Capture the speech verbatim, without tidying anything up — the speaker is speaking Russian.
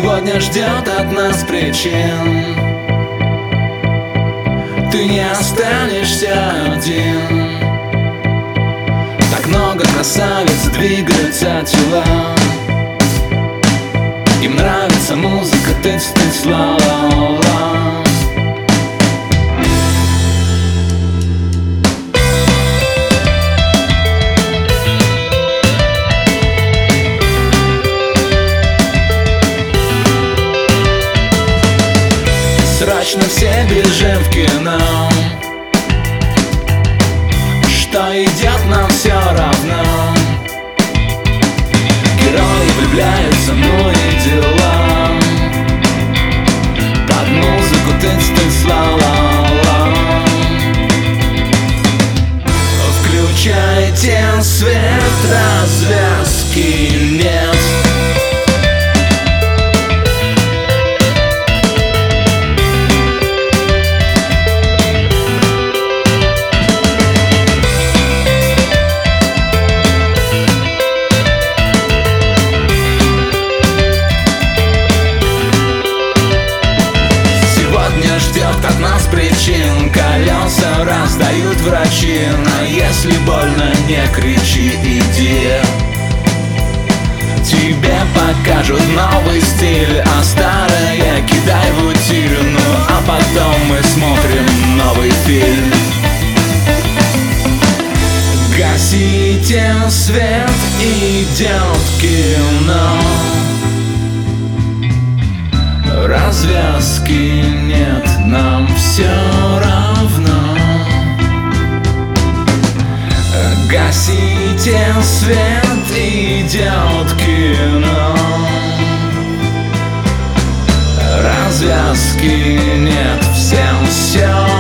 Сегодня ждет от нас причин. Ты не останешься один. Так много красавиц двигаются тела. Им нравится музыка, тыц-тыц, ла-ла-ла. Срочно все бежим в кино. Что идет, нам все равно. Герои влюбляются, ну и дела. Под музыку тыц-тыц, ла-ла-ла. Включайте свет, развязки нет. От нас причин колеса раздают врачи. А если больно, не кричи, иди. Тебе покажут новый стиль, а старое кидай в утиль. Ну а потом мы смотрим новый фильм. Гасите свет, идет кино. Развязки нет, нам все равно. Гасите свет, идет кино. Развязки нет, всем все